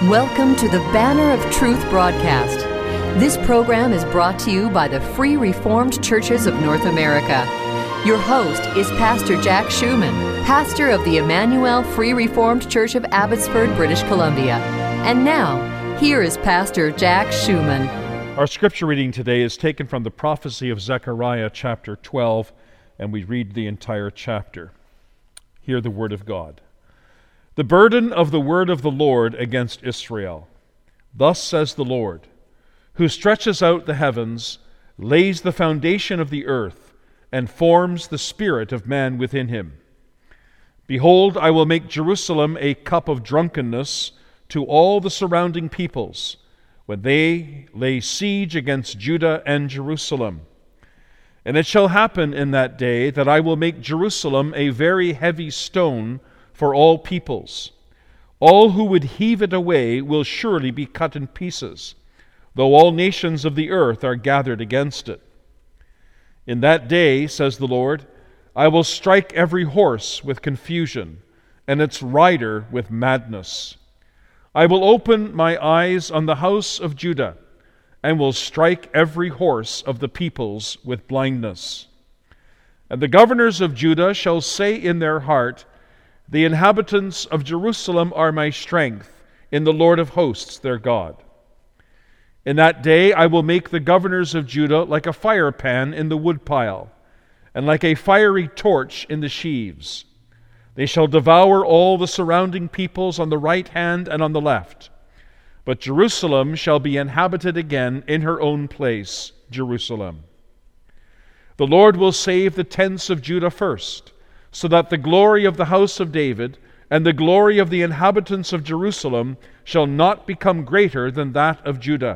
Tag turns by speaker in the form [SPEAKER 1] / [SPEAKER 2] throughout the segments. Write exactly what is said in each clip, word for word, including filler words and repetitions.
[SPEAKER 1] Welcome to the Banner of Truth broadcast. This program is brought to you by the Free Reformed Churches of North America. Your host is Pastor Jack Schumann, pastor of the Emmanuel Free Reformed Church of Abbotsford, British Columbia. And now, here is Pastor Jack Schumann.
[SPEAKER 2] Our scripture reading today is taken from the prophecy of Zechariah chapter twelve, and we read the entire chapter. Hear the word of God. The burden of the word of the Lord against Israel. Thus says the Lord, who stretches out the heavens, lays the foundation of the earth, and forms the spirit of man within him. Behold, I will make Jerusalem a cup of drunkenness to all the surrounding peoples, when they lay siege against Judah and Jerusalem. And it shall happen in that day that I will make Jerusalem a very heavy stone for all peoples. All who would heave it away will surely be cut in pieces, though all nations of the earth are gathered against it. In that day, says the Lord, I will strike every horse with confusion, and its rider with madness. I will open my eyes on the house of Judah, and will strike every horse of the peoples with blindness. And the governors of Judah shall say in their heart, the inhabitants of Jerusalem are my strength in the Lord of hosts their God. In that day I will make the governors of Judah like a fire pan in the woodpile, and like a fiery torch in the sheaves. They shall devour all the surrounding peoples on the right hand and on the left. But Jerusalem shall be inhabited again in her own place, Jerusalem. The Lord will save the tents of Judah first, so that the glory of the house of David and the glory of the inhabitants of Jerusalem shall not become greater than that of Judah.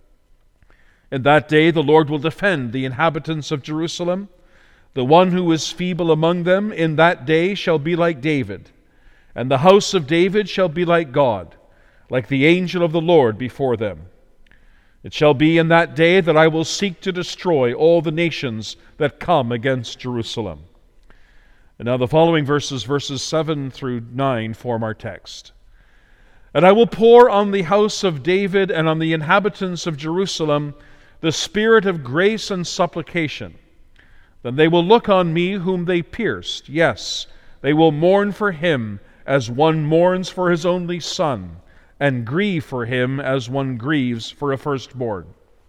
[SPEAKER 2] In that day the Lord will defend the inhabitants of Jerusalem. The one who is feeble among them in that day shall be like David, and the house of David shall be like God, like the angel of the Lord before them. It shall be in that day that I will seek to destroy all the nations that come against Jerusalem. And now the following verses, verses seven through nine, form our text. And I will pour on the house of David and on the inhabitants of Jerusalem the spirit of grace and supplication. Then they will look on me whom they pierced. Yes, they will mourn for him as one mourns for his only son, and grieve for him as one grieves for a firstborn.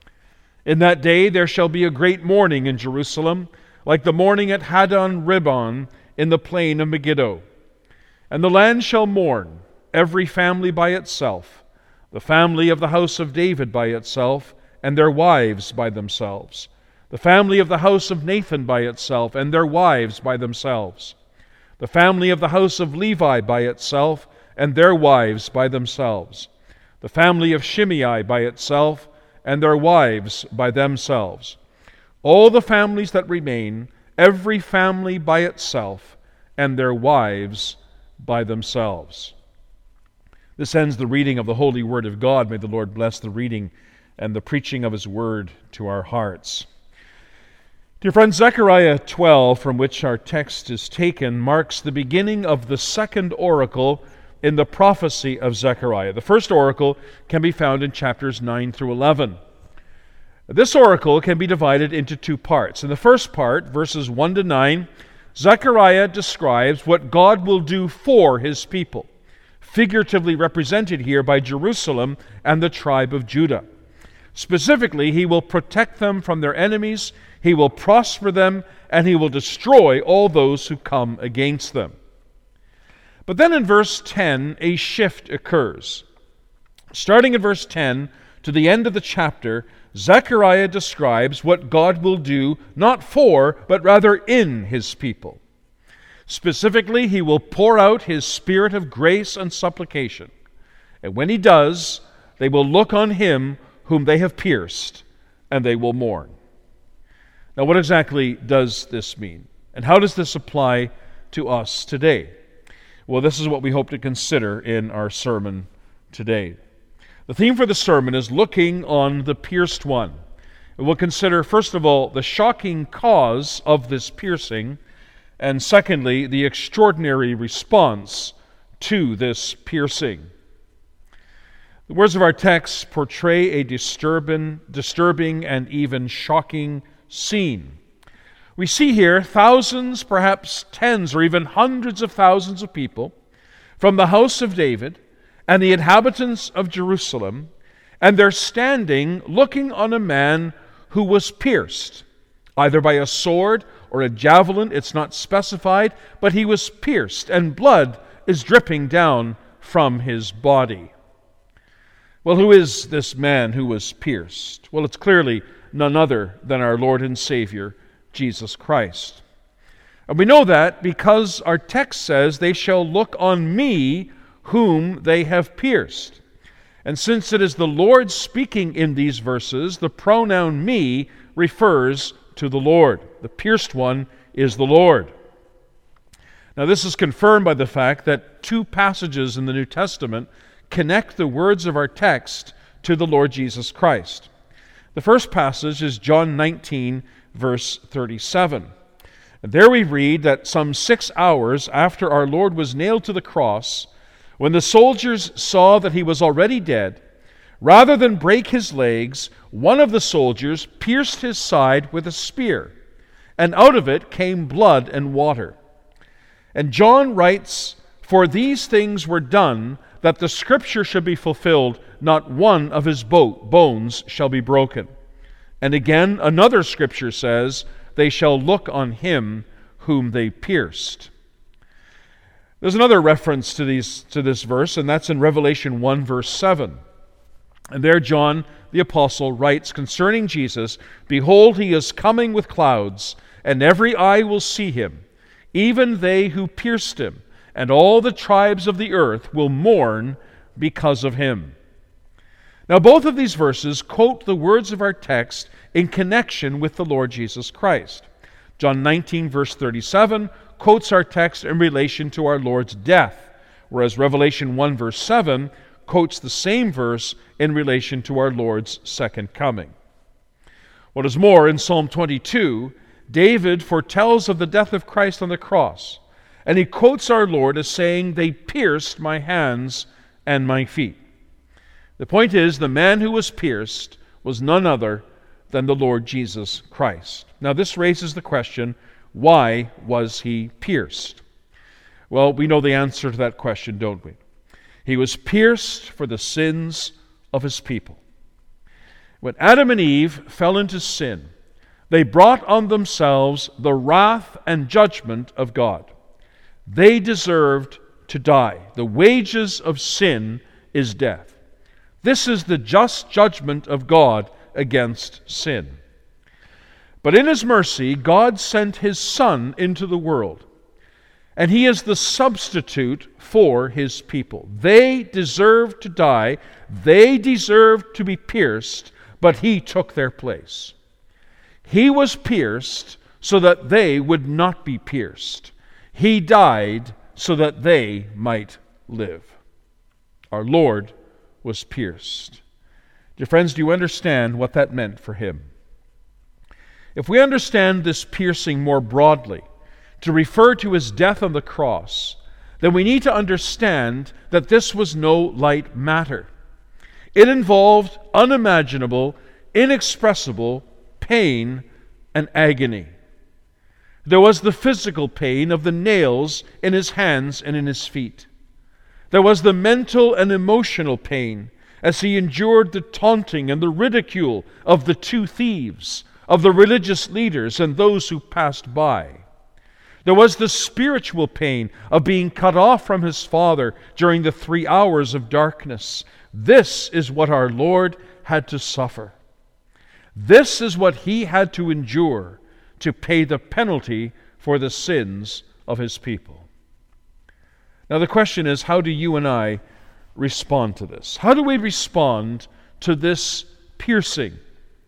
[SPEAKER 2] In that day there shall be a great mourning in Jerusalem, like the mourning at Haddon-Ribbon in the plain of Megiddo. And the land shall mourn, every family by itself, the family of the house of David by itself, and their wives by themselves, the family of the house of Nathan by itself, and their wives by themselves, the family of the house of Levi by itself, and their wives by themselves, the family of Shimei by itself, and their wives by themselves, all the families that remain, every family by itself, and their wives by themselves. This ends the reading of the holy word of God. May the Lord bless the reading and the preaching of his word to our hearts. Dear friends, Zechariah twelve, from which our text is taken, marks the beginning of the second oracle in the prophecy of Zechariah. The first oracle can be found in chapters nine through eleven. This oracle can be divided into two parts. In the first part, verses one to nine, Zechariah describes what God will do for his people, figuratively represented here by Jerusalem and the tribe of Judah. Specifically, he will protect them from their enemies, he will prosper them, and he will destroy all those who come against them. But then in verse ten, a shift occurs. Starting in verse ten to the end of the chapter, Zechariah describes what God will do not for, but rather in his people. Specifically, he will pour out his spirit of grace and supplication. And when he does, they will look on him whom they have pierced, and they will mourn. Now, what exactly does this mean? And how does this apply to us today? Well, this is what we hope to consider in our sermon today. The theme for the sermon is looking on the pierced one. We'll consider, first of all, the shocking cause of this piercing, and secondly, the extraordinary response to this piercing. The words of our text portray a disturbing, disturbing and even shocking scene. We see here thousands, perhaps tens or even hundreds of thousands of people from the house of David and the inhabitants of Jerusalem, and they're standing looking on a man who was pierced, either by a sword or a javelin, it's not specified, but he was pierced, and blood is dripping down from his body. Well, who is this man who was pierced? Well, it's clearly none other than our Lord and Savior, Jesus Christ. And we know that because our text says, "They shall look on me whom they have pierced." And since it is the Lord speaking in these verses, the pronoun me refers to the Lord. The pierced one is the Lord. Now, this is confirmed by the fact that two passages in the New Testament connect the words of our text to the Lord Jesus Christ. The first passage is John nineteen, verse thirty-seven. And there we read that some six hours after our Lord was nailed to the cross, when the soldiers saw that he was already dead, rather than break his legs, one of the soldiers pierced his side with a spear, and out of it came blood and water. And John writes, "For these things were done, that the scripture should be fulfilled, not one of his bones shall be broken." And again, another scripture says, "They shall look on him whom they pierced." There's another reference to these to this verse, and that's in Revelation one, verse seven. And there John the Apostle writes concerning Jesus, "Behold, he is coming with clouds, and every eye will see him, even they who pierced him, and all the tribes of the earth will mourn because of him." Now, both of these verses quote the words of our text in connection with the Lord Jesus Christ. John nineteen, verse thirty-seven, quotes our text in relation to our Lord's death, whereas Revelation one, verse seven, quotes the same verse in relation to our Lord's second coming. What is more, in Psalm twenty-two, David foretells of the death of Christ on the cross, and he quotes our Lord as saying, "They pierced my hands and my feet." The point is, the man who was pierced was none other than the Lord Jesus Christ. Now, this raises the question, why was he pierced? Well, we know the answer to that question, don't we? He was pierced for the sins of his people. When Adam and Eve fell into sin, they brought on themselves the wrath and judgment of God. They deserved to die. The wages of sin is death. This is the just judgment of God against sin. But in His mercy, God sent His Son into the world, and He is the substitute for His people. They deserved to die, they deserved to be pierced, but He took their place. He was pierced so that they would not be pierced. He died so that they might live. Our Lord was pierced. Dear friends, do you understand what that meant for Him? If we understand this piercing more broadly, to refer to His death on the cross, then we need to understand that this was no light matter. It involved unimaginable, inexpressible pain and agony. There was the physical pain of the nails in His hands and in His feet. There was the mental and emotional pain as He endured the taunting and the ridicule of the two thieves, of the religious leaders and those who passed by. There was the spiritual pain of being cut off from His Father during the three hours of darkness. This is what our Lord had to suffer. This is what He had to endure to pay the penalty for the sins of His people. Now the question is, how do you and I respond to this? How do we respond to this piercing?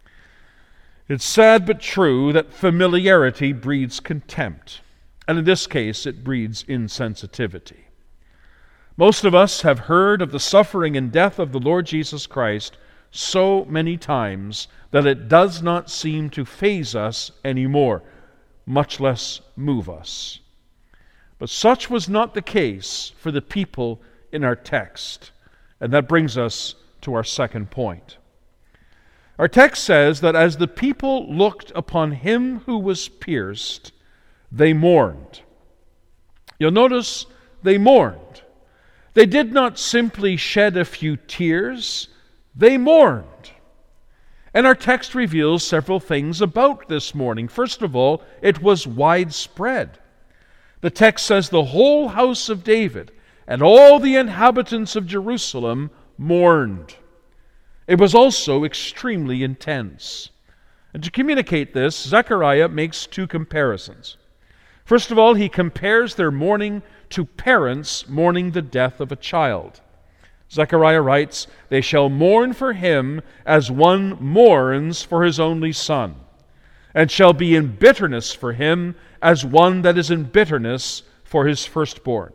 [SPEAKER 2] It's sad but true that familiarity breeds contempt, and in this case it breeds insensitivity. Most of us have heard of the suffering and death of the Lord Jesus Christ so many times that it does not seem to faze us anymore, much less move us. But such was not the case for the people in our text. And that brings us to our second point. Our text says that as the people looked upon him who was pierced, they mourned. You'll notice they mourned. They did not simply shed a few tears, they mourned. And our text reveals several things about this mourning. First of all, it was widespread. The text says the whole house of David and all the inhabitants of Jerusalem mourned. It was also extremely intense. And to communicate this, Zechariah makes two comparisons. First of all, he compares their mourning to parents mourning the death of a child. Zechariah writes, "They shall mourn for him as one mourns for his only son, and shall be in bitterness for him as one that is in bitterness for his firstborn."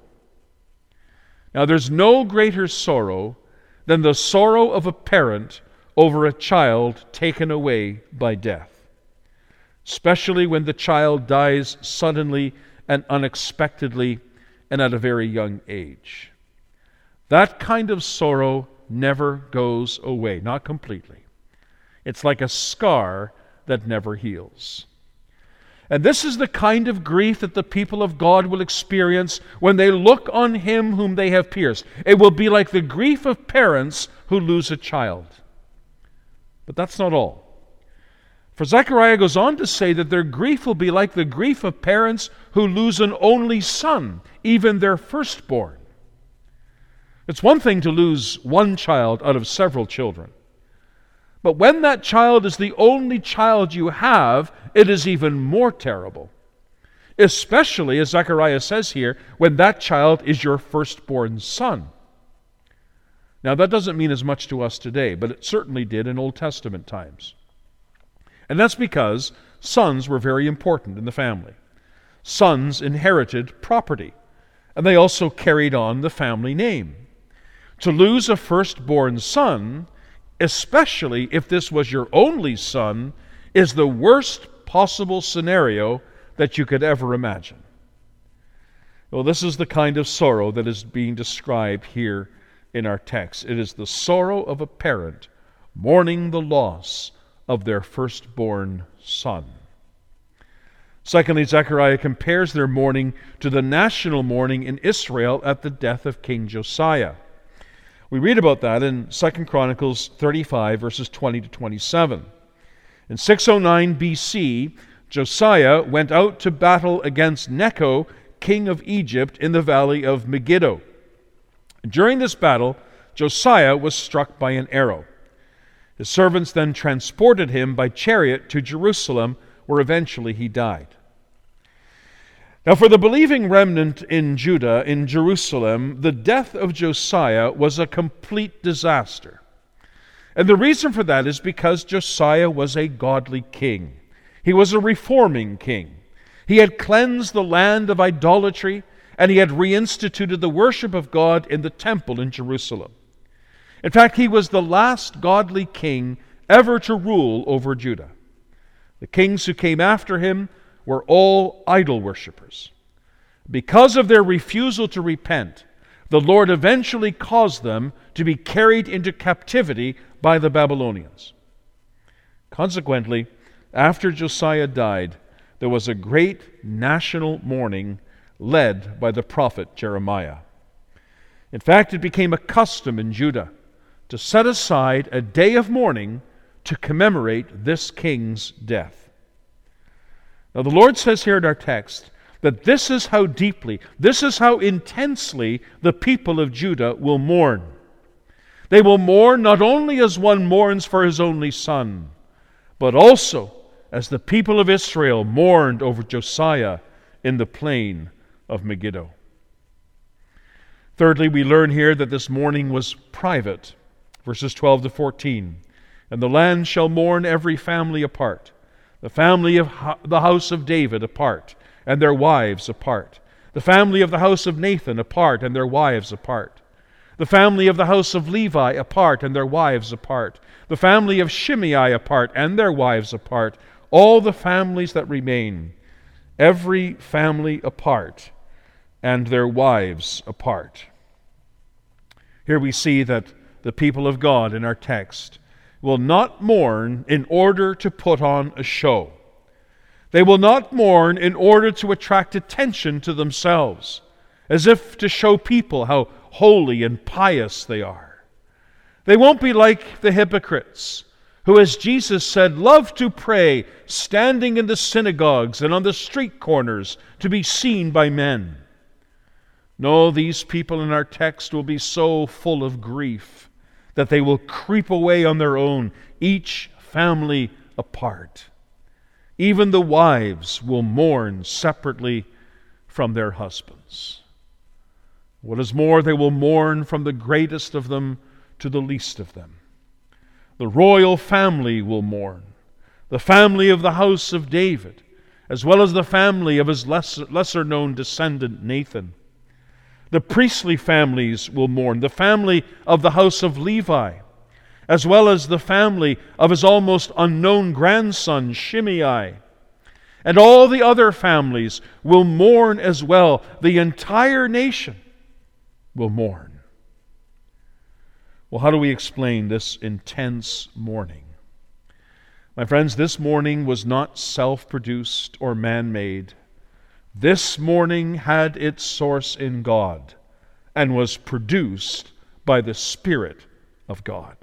[SPEAKER 2] Now, there's no greater sorrow than the sorrow of a parent over a child taken away by death, especially when the child dies suddenly and unexpectedly and at a very young age. That kind of sorrow never goes away, not completely. It's like a scar that never heals. And this is the kind of grief that the people of God will experience when they look on him whom they have pierced. It will be like the grief of parents who lose a child. But that's not all. For Zechariah goes on to say that their grief will be like the grief of parents who lose an only son, even their firstborn. It's one thing to lose one child out of several children. But when that child is the only child you have, it is even more terrible. Especially, as Zechariah says here, when that child is your firstborn son. Now, that doesn't mean as much to us today, but it certainly did in Old Testament times. And that's because sons were very important in the family. Sons inherited property, and they also carried on the family name. To lose a firstborn son, especially if this was your only son, is the worst possible scenario that you could ever imagine. Well, this is the kind of sorrow that is being described here in our text. It is the sorrow of a parent mourning the loss of their firstborn son. Secondly, Zechariah compares their mourning to the national mourning in Israel at the death of King Josiah. We read about that in Second Chronicles thirty-five, verses twenty to twenty-seven. In six oh nine B C, Josiah went out to battle against Necho, king of Egypt, in the valley of Megiddo. During this battle, Josiah was struck by an arrow. His servants then transported him by chariot to Jerusalem, where eventually he died. Now, for the believing remnant in Judah, in Jerusalem, the death of Josiah was a complete disaster. And the reason for that is because Josiah was a godly king. He was a reforming king. He had cleansed the land of idolatry, and he had reinstituted the worship of God in the temple in Jerusalem. In fact, he was the last godly king ever to rule over Judah. The kings who came after him were all idol worshippers. Because of their refusal to repent, the Lord eventually caused them to be carried into captivity by the Babylonians. Consequently, after Josiah died, there was a great national mourning led by the prophet Jeremiah. In fact, it became a custom in Judah to set aside a day of mourning to commemorate this king's death. Now, the Lord says here in our text that this is how deeply, this is how intensely the people of Judah will mourn. They will mourn not only as one mourns for his only son, but also as the people of Israel mourned over Josiah in the plain of Megiddo. Thirdly, we learn here that this mourning was private. Verses twelve to fourteen. "And the land shall mourn every family apart. The family of the house of David apart, and their wives apart. The family of the house of Nathan apart, and their wives apart. The family of the house of Levi apart, and their wives apart. The family of Shimei apart, and their wives apart. All the families that remain, every family apart, and their wives apart." Here we see that the people of God in our text, will not mourn in order to put on a show. They will not mourn in order to attract attention to themselves, as if to show people how holy and pious they are. They won't be like the hypocrites, who, as Jesus said, love to pray, standing in the synagogues and on the street corners to be seen by men. No, these people in our text will be so full of grief that they will creep away on their own, each family apart. Even the wives will mourn separately from their husbands. What is more, they will mourn from the greatest of them to the least of them. The royal family will mourn, the family of the house of David, as well as the family of his lesser, lesser-known descendant Nathan. The priestly families will mourn, the family of the house of Levi, as well as the family of his almost unknown grandson Shimei. And all the other families will mourn as well. The entire nation will mourn. Well, how do we explain this intense mourning? My friends, this mourning was not self-produced or man-made. This mourning had its source in God and was produced by the Spirit of God.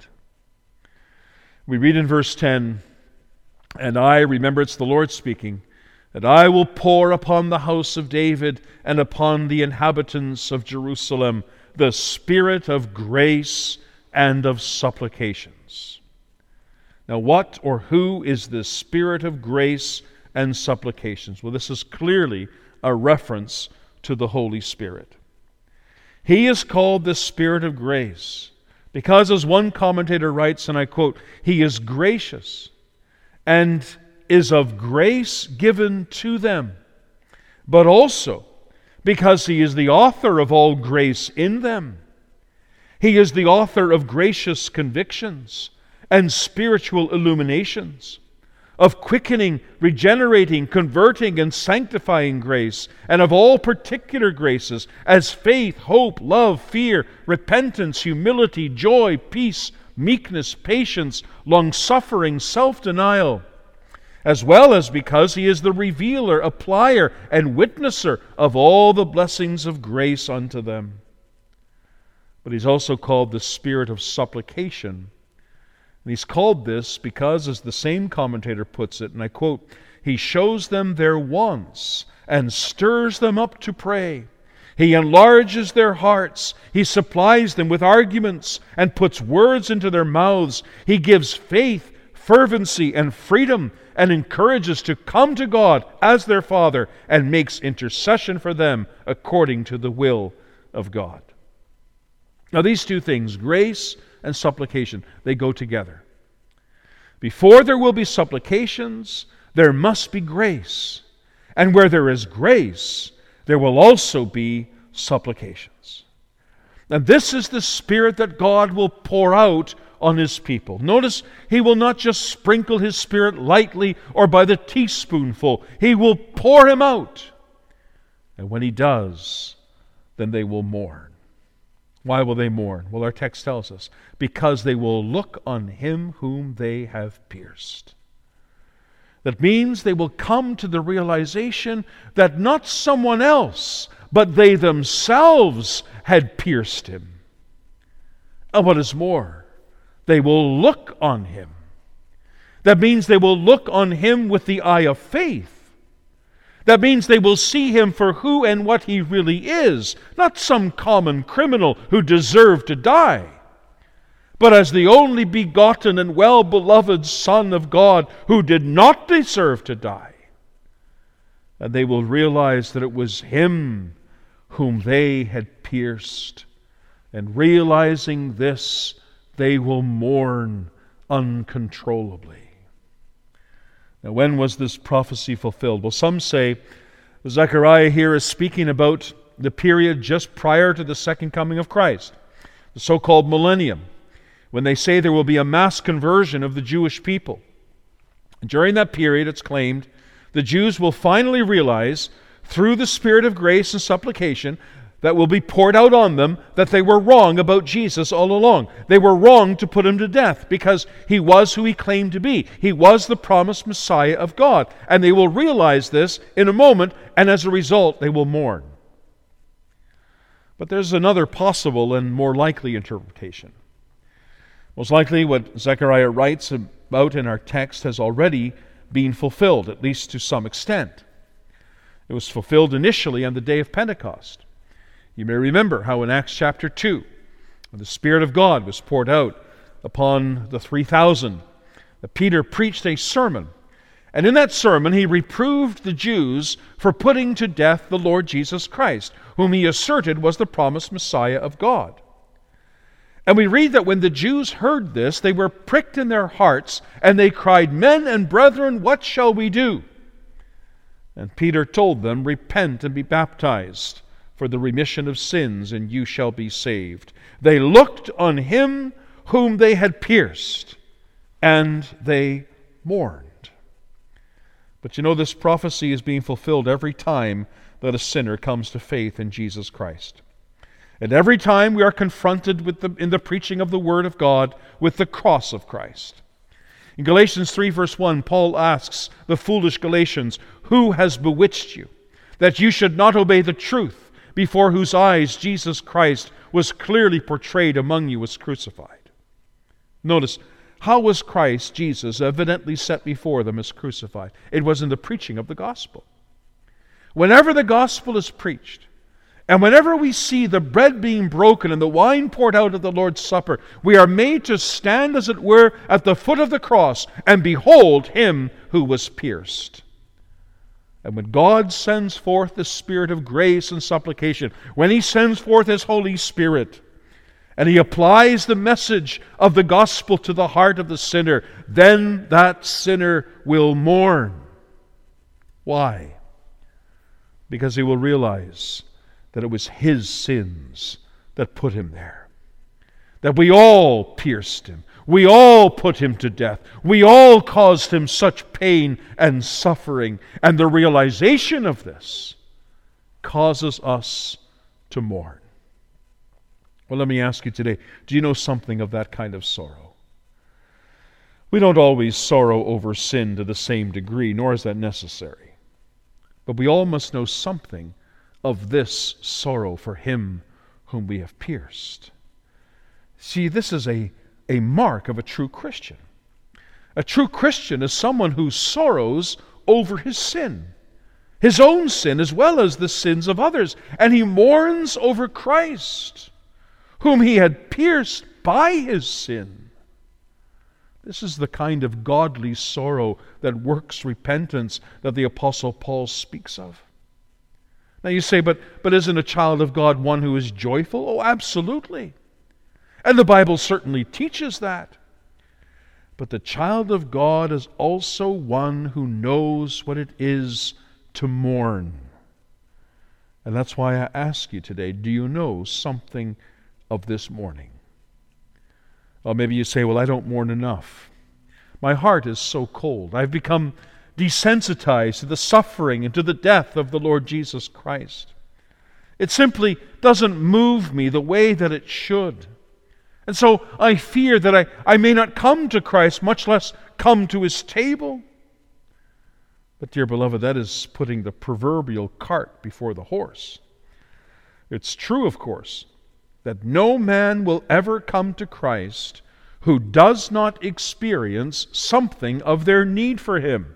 [SPEAKER 2] We read in verse ten, "And I," remember it's the Lord speaking, "and I will pour upon the house of David and upon the inhabitants of Jerusalem the spirit of grace and of supplications." Now, what or who is this spirit of grace and supplications? Well, this is clearly a reference to the Holy Spirit. He is called the Spirit of grace because, as one commentator writes, and I quote, "He is gracious and is of grace given to them, but also because He is the author of all grace in them. He is the author of gracious convictions and spiritual illuminations, of quickening, regenerating, converting, and sanctifying grace, and of all particular graces, as faith, hope, love, fear, repentance, humility, joy, peace, meekness, patience, long-suffering, self-denial, as well as because He is the revealer, applier, and witnesser of all the blessings of grace unto them." But He's also called the Spirit of supplication. And He's called this because, as the same commentator puts it, and I quote, "He shows them their wants and stirs them up to pray. He enlarges their hearts. He supplies them with arguments and puts words into their mouths. He gives faith, fervency, and freedom, and encourages to come to God as their Father, and makes intercession for them according to the will of God." Now, these two things, grace and supplication, they go together. Before there will be supplications, there must be grace. And where there is grace, there will also be supplications. And this is the Spirit that God will pour out on His people. Notice, He will not just sprinkle His Spirit lightly or by the teaspoonful. He will pour Him out. And when He does, then they will mourn. Why will they mourn? Well, our text tells us, because they will look on Him whom they have pierced. That means they will come to the realization that not someone else, but they themselves had pierced Him. And what is more, they will look on Him. That means they will look on Him with the eye of faith. That means they will see Him for who and what He really is, not some common criminal who deserved to die, but as the only begotten and well-beloved Son of God who did not deserve to die. And they will realize that it was Him whom they had pierced. And realizing this, they will mourn uncontrollably. Now, when was this prophecy fulfilled? Well, some say Zechariah here is speaking about the period just prior to the second coming of Christ, the so-called millennium, when they say there will be a mass conversion of the Jewish people. During that period, it's claimed, the Jews will finally realize, through the Spirit of grace and supplication, that will be poured out on them that they were wrong about Jesus all along. They were wrong to put him to death because he was who he claimed to be. He was the promised Messiah of God. And they will realize this in a moment, and as a result, they will mourn. But there's another possible and more likely interpretation. Most likely what Zechariah writes about in our text has already been fulfilled, at least to some extent. It was fulfilled initially on the day of Pentecost. You may remember how in Acts chapter two, when the Spirit of God was poured out upon the three thousand, that Peter preached a sermon. And in that sermon he reproved the Jews for putting to death the Lord Jesus Christ, whom he asserted was the promised Messiah of God. And we read that when the Jews heard this, they were pricked in their hearts, and they cried, "Men and brethren, what shall we do?" And Peter told them, "Repent and be baptized for the remission of sins, and you shall be saved." They looked on him whom they had pierced, and they mourned. But you know, this prophecy is being fulfilled every time that a sinner comes to faith in Jesus Christ. And every time we are confronted with the, in the preaching of the Word of God with the cross of Christ. In Galatians three verse one, Paul asks the foolish Galatians, "Who has bewitched you, that you should not obey the truth, before whose eyes Jesus Christ was clearly portrayed among you as crucified?" Notice, how was Christ Jesus evidently set before them as crucified? It was in the preaching of the gospel. Whenever the gospel is preached, and whenever we see the bread being broken and the wine poured out at the Lord's Supper, we are made to stand, as it were, at the foot of the cross and behold him who was pierced. And when God sends forth the Spirit of grace and supplication, when he sends forth his Holy Spirit, and he applies the message of the gospel to the heart of the sinner, then that sinner will mourn. Why? Because he will realize that it was his sins that put him there. That we all pierced him. We all put him to death. We all caused him such pain and suffering. And the realization of this causes us to mourn. Well, let me ask you today, do you know something of that kind of sorrow? We don't always sorrow over sin to the same degree, nor is that necessary. But we all must know something of this sorrow for him whom we have pierced. See, this is a, a mark of a true Christian. A true Christian is someone who sorrows over his sin, his own sin as well as the sins of others, and he mourns over Christ, whom he had pierced by his sin. This is the kind of godly sorrow that works repentance that the Apostle Paul speaks of. Now you say, but, but isn't a child of God one who is joyful? Oh, absolutely. And the Bible certainly teaches that. But the child of God is also one who knows what it is to mourn. And that's why I ask you today, do you know something of this mourning? Well, maybe you say, well, I don't mourn enough. My heart is so cold. I've become desensitized to the suffering and to the death of the Lord Jesus Christ. It simply doesn't move me the way that it should. And so I fear that I, I may not come to Christ, much less come to his table. But dear beloved, that is putting the proverbial cart before the horse. It's true, of course, that no man will ever come to Christ who does not experience something of their need for him.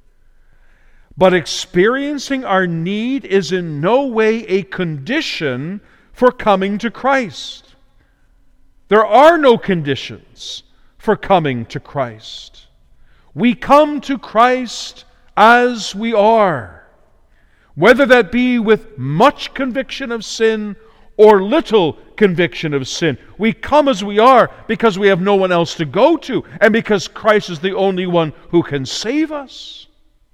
[SPEAKER 2] But experiencing our need is in no way a condition for coming to Christ. There are no conditions for coming to Christ. We come to Christ as we are, whether that be with much conviction of sin or little conviction of sin. We come as we are because we have no one else to go to, and because Christ is the only one who can save us.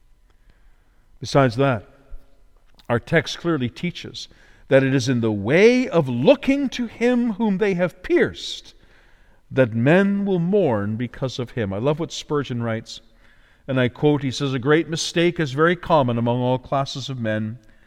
[SPEAKER 2] Besides that, our text clearly teaches that it is in the way of looking to him whom they have pierced that men will mourn because of him. I love what Spurgeon writes, and I quote, he says, "A great mistake is very common among all classes of men.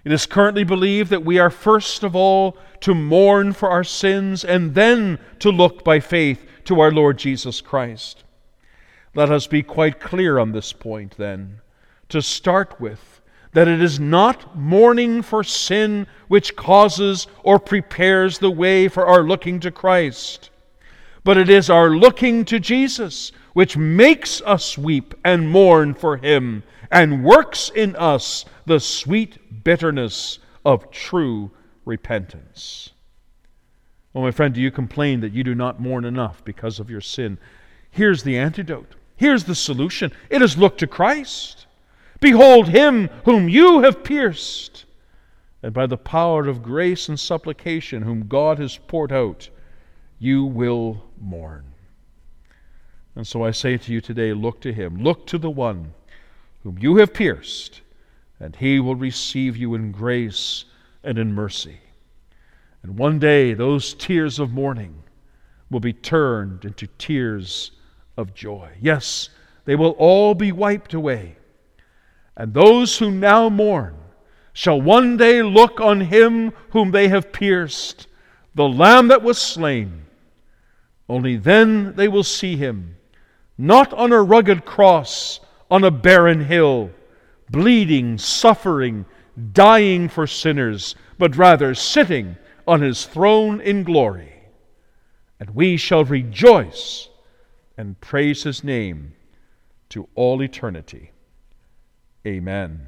[SPEAKER 2] It is currently believed that we are first of all to mourn for our sins and then to look by faith to our Lord Jesus Christ. Let us be quite clear on this point then, to start with, that it is not mourning for sin which causes or prepares the way for our looking to Christ, but it is our looking to Jesus which makes us weep and mourn for Him and works in us the sweet bitterness of true repentance. Oh, my friend, do you complain that you do not mourn enough because of your sin? Here's the antidote. Here's the solution. It is look to Christ. Behold Him whom you have pierced, and by the power of grace and supplication whom God has poured out, you will mourn. And so I say to you today, look to Him. Look to the one whom you have pierced, and He will receive you in grace and in mercy. And one day those tears of mourning will be turned into tears of joy. Yes, they will all be wiped away. And those who now mourn shall one day look on Him whom they have pierced, the Lamb that was slain. Only then they will see Him, not on a rugged cross, on a barren hill, bleeding, suffering, dying for sinners, but rather sitting on His throne in glory. And we shall rejoice and praise His name to all eternity. Amen.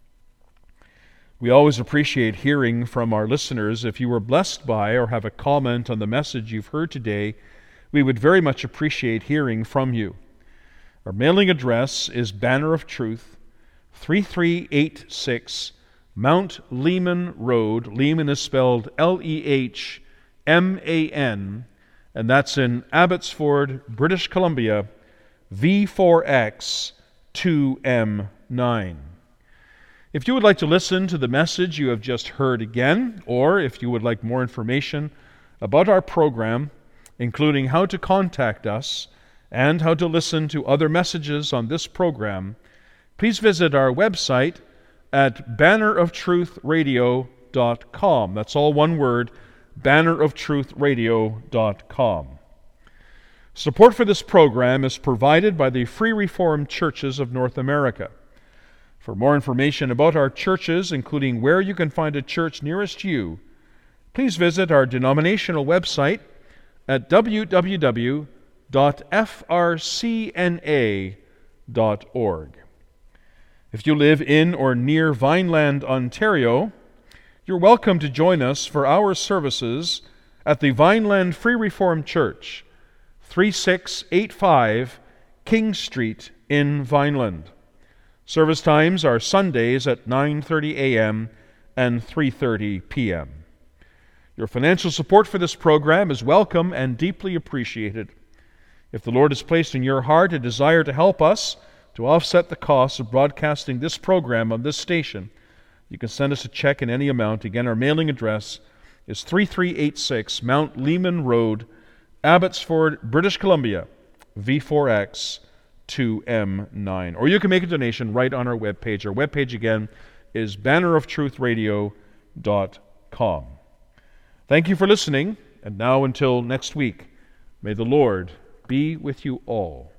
[SPEAKER 2] We always appreciate hearing from our listeners. If you were blessed by or have a comment on the message you've heard today, we would very much appreciate hearing from you. Our mailing address is Banner of Truth, three three eight six Mount Lehman Road. Lehman is spelled L E H M A N, and that's in Abbotsford, British Columbia, V four X two M nine. If you would like to listen to the message you have just heard again, or if you would like more information about our program, including how to contact us and how to listen to other messages on this program, please visit our website at banner of truth radio dot com. That's all one word, banner of truth radio dot com. Support for this program is provided by the Free Reformed Churches of North America. For more information about our churches, including where you can find a church nearest you, please visit our denominational website at w w w dot f r c n a dot org. If you live in or near Vineland, Ontario, you're welcome to join us for our services at the Vineland Free Reformed Church, thirty-six eighty-five King Street in Vineland. Service times are Sundays at nine thirty a.m. and three thirty p.m. Your financial support for this program is welcome and deeply appreciated. If the Lord has placed in your heart a desire to help us to offset the costs of broadcasting this program on this station, you can send us a check in any amount. Again, our mailing address is three three eight six Mount Lehman Road, Abbotsford, British Columbia, V four X two M nine. Or you can make a donation right on our webpage. Our webpage again is banner of truth radio dot com. Thank you for listening, and now until next week, may the Lord be with you all.